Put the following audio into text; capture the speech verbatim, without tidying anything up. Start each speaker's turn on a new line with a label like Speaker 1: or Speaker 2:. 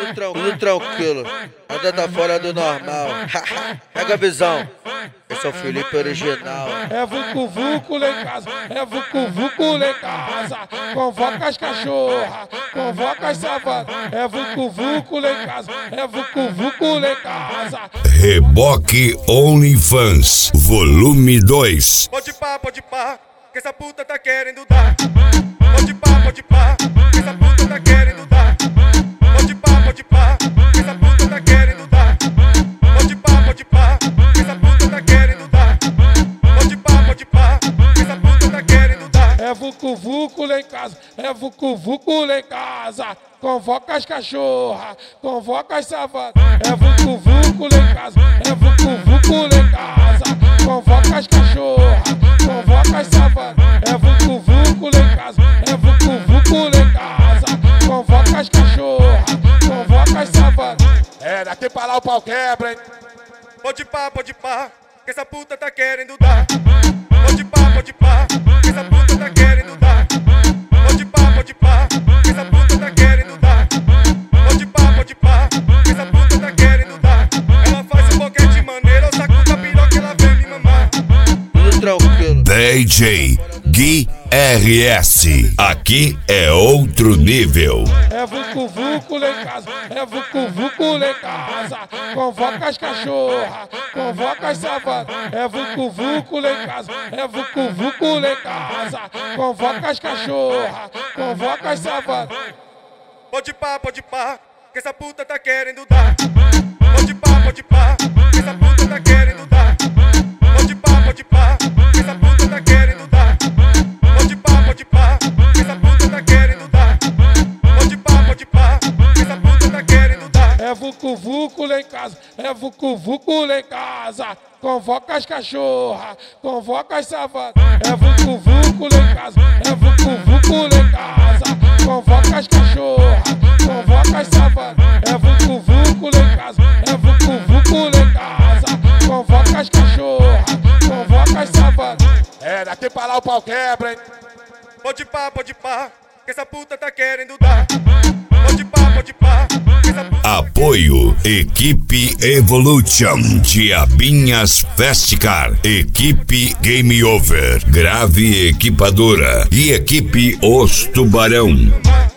Speaker 1: Tudo tranquilo, tranquilo. Nada tá fora do normal. Pega a visão. Esse é o Felipe original.
Speaker 2: É vucu vucu lá em casa, é vucu vucu lá em casa. Convoca as cachorras, convoca as savanas. É vucu vucu lá em casa, é vucu vucu lá em casa.
Speaker 3: Reboque OnlyFans, volume dois.
Speaker 4: Pode pá, pode pá, que essa puta tá querendo dar. Pode pá, pode pá, que essa puta tá querendo dar. Pode pá, pode pá, que essa puta tá querendo dar. Pode pá, pode pá, que essa puta tá querendo dar. Pode pá, pode pá, que essa puta tá querendo dar.
Speaker 2: É vucu vucu lá em casa, é vucu vucu lá em casa. Convoca as cachorras, convoca as savanas. É vucu vucu lá em casa, é vucu vucu lá em casa. Convoca as cachorras, convoca as savanas. É vucu vucu lá em casa, é vucu vucu lá em casa. Convoca as cachorras, convoca as savanas.
Speaker 5: É, daqui pra lá o pau quebra, hein?
Speaker 4: Pode pá, pode pá, que essa puta tá querendo dar. Pode pá, pode pá, que essa puta tá querendo dar. Pode pá, pode pá, que essa puta tá querendo dar. Pode pá, pode pá, que essa puta tá querendo dar. Ela faz um boquete maneiro, eu saco da piroca e ela vem me mamar.
Speaker 1: Tudo tranquilo.
Speaker 3: D J Gui R S, aqui é outro nível.
Speaker 2: É vucu vucu lá em casa, é vucu vucu lá em casa. Convoca as cachorras, convoca as savanas. É vucu vucu lá em casa, é vucu vucu lá em casa. Convoca as cachorras, convoca as savanas.
Speaker 4: Pode pá, pode pá, que essa puta tá querendo dar. Pode pá, pode pá, que essa puta tá querendo dar. Pode pá, pode pá, que essa puta tá querendo dar. Pode pá, pode pá, que essa puta tá querendo dar. Pode pá, pode pá, que essa puta tá querendo dar.
Speaker 2: É vucu vucu lá em casa, é vucu vucu lá em casa. Convoca as cachorras, convoca as savanas. É vucu vucu lá em casa, é vucu vucu lá em casa. Convoca as cachorras, convoca as savanas. É vucu vucu lá em casa, é vucu vucu lá em casa. Convoca as cachorras, convoca as savanas.
Speaker 5: É, daqui pra lá o pau quebra, hein?
Speaker 4: Pode pá, pode pá, que essa puta tá querendo dar. Pode pá, pode pá, que essa puta...
Speaker 3: Apoio Equipe Evolution, Diabinhas Festcar, Equipe Game Over, Grave Equipadora e Equipe Os Tubarão.